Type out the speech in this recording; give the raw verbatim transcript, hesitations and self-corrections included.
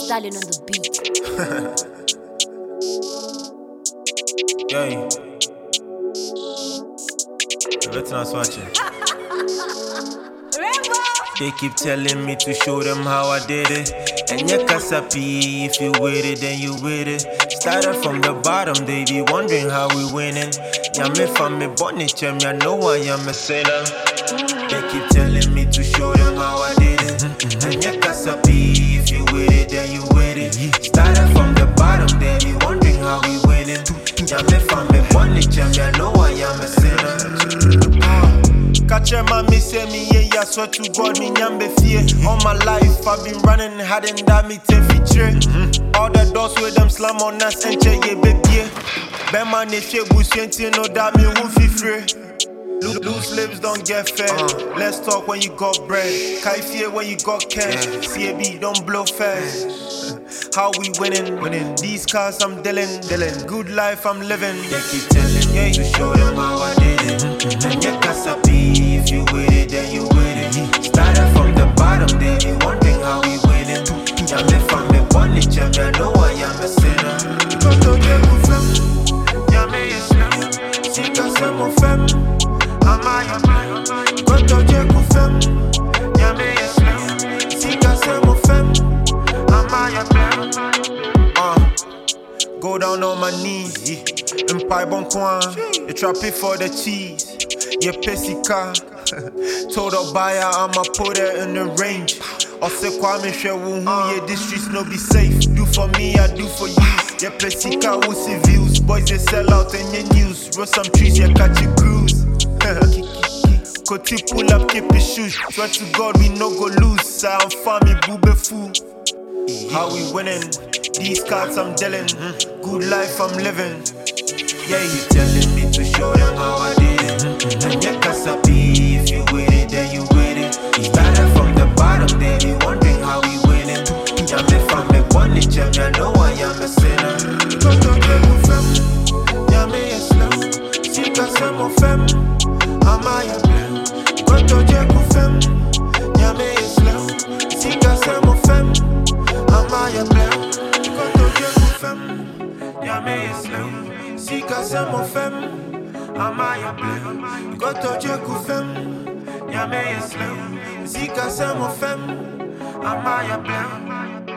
Stalin on the beat. Yay. Let's not watch it. They keep telling me to show them how I did it. And you kasapi, if you with it, then you with it. Started from the bottom, they be wondering how we winning. Yeah, me from me bonnet, chem, ya know I am a sinner. They keep telling me to show them how I did it. And you kasapi, if you with it, then you with it. Started from the bottom, they be wondering how we winning. Yeah, me from me bonnet, chem, ya know I am a sinner. Catch a man, me say me, yeah, I swear to God, me nyambe fear. All my life, I've been running, hadn't that me ten feet mm-hmm. All the doors with them slam on us and check, yeah, baby. Ben man, if you bush, you know that me won't feel free. Loose lips don't get fed. Uh. Let's talk when you got bread. Kaifie when you got cash. Yeah. C A B don't blow fast. How we winning? Winning. These cars I'm dealing. dealing. Good life I'm living. They keep telling me to show them how I did it. And you kasapi, if you with it, then you with it. Started from the bottom, they be wondering how we winning. Yeah, me from me bonnet, yeah, me I know I am a sinner. Go to Jeku fem, yeah me is slim. Sika semo fem. Go to Jeku fem, yeah me is slim. Sika semo fem. Uh, go down on my knees, yeah. And pie bon coin. You trap it for the cheese. Yeah, pissy car. Told a buyer I'ma put it in the range. I say Kwame Shewu, yeah, this streets no be safe. Do for me, I do for you. Yeah, pissy car, who see views. Boys they sell out in your news. Roll some trees, yeah, catch a cruise. Koti pull up, keep his shoes. Swear to God, we no go lose. Sound farmy, boobe fool. How we winning? These cards I'm dealing. Good life I'm living. Yeah, you telling me to show them how I did it. And you kasapi, if you with it, then you with it. Started from the bottom, they be wondering how we winning. Yeah, me from me bonnet, yeah, me I know I am a sinner. Go to Jeku fem, yeah me is slow. Sika semo fem, am I a blem? Go to Jeku fem, yeah me is slow. Sika semo fem, am I a blem? Go to Jeku fem, yeah me is slow. Sika semo fem, am I a blem? Go to Jeku fem, yeah me is slow. Sika semo fem, am I a blem?